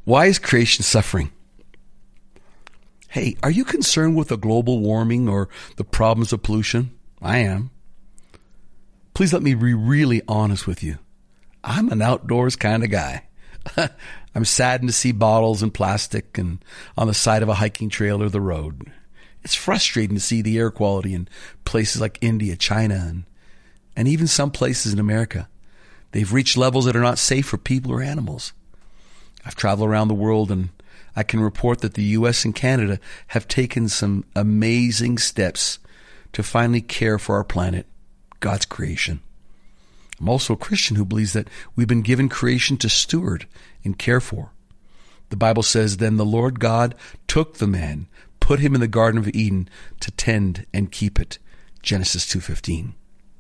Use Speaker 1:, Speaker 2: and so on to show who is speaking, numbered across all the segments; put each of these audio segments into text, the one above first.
Speaker 1: Why is creation suffering? Hey, are you concerned with the global warming or the problems of pollution? I am. Please let me be really honest with you. I'm an outdoors kind of guy. I'm saddened to see bottles and plastic and on the side of a hiking trail or the road. It's frustrating to see the air quality in places like India, China, and even some places in America. They've reached levels that are not safe for people or animals. I've traveled around the world, and I can report that the U.S. and Canada have taken some amazing steps to finally care for our planet, God's creation. I'm also a Christian who believes that we've been given creation to steward and care for. The Bible says, "Then the Lord God took the man, put him in the Garden of Eden to tend and keep it." Genesis 2:15.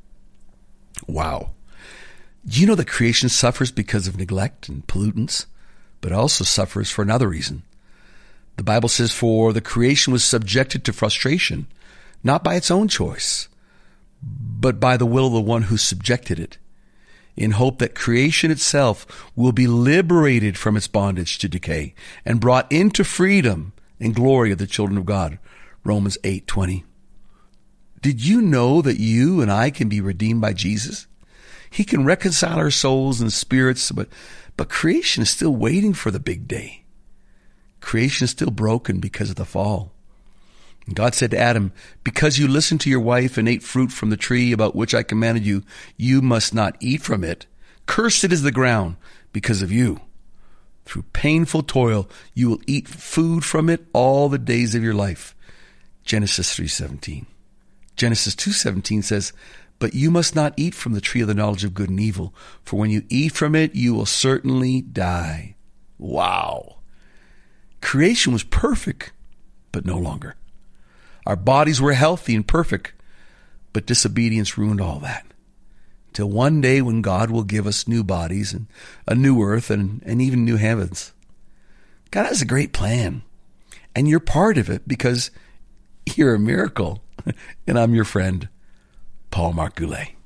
Speaker 1: Wow. Do you know that creation suffers because of neglect and pollutants, but also suffers for another reason? The Bible says, "For the creation was subjected to frustration, not by its own choice, but by the will of the one who subjected it, in hope that creation itself will be liberated from its bondage to decay and brought into freedom and glory of the children of God." Romans 8:20. Did you know that you and I can be redeemed by Jesus? He can reconcile our souls and spirits, but creation is still waiting for the big day. Creation is still broken because of the fall. And God said to Adam, "Because you listened to your wife and ate fruit from the tree about which I commanded you, you must not eat from it. Cursed is the ground because of you. Through painful toil, you will eat food from it all the days of your life." Genesis 3:17. Genesis 2:17 says, "But you must not eat from the tree of the knowledge of good and evil, for when you eat from it, you will certainly die." Wow. Creation was perfect, but no longer. Our bodies were healthy and perfect, but disobedience ruined all that. Till one day when God will give us new bodies and a new earth and even new heavens. God has a great plan, and you're part of it because you're a miracle. And I'm your friend, Paul Marc Goulet.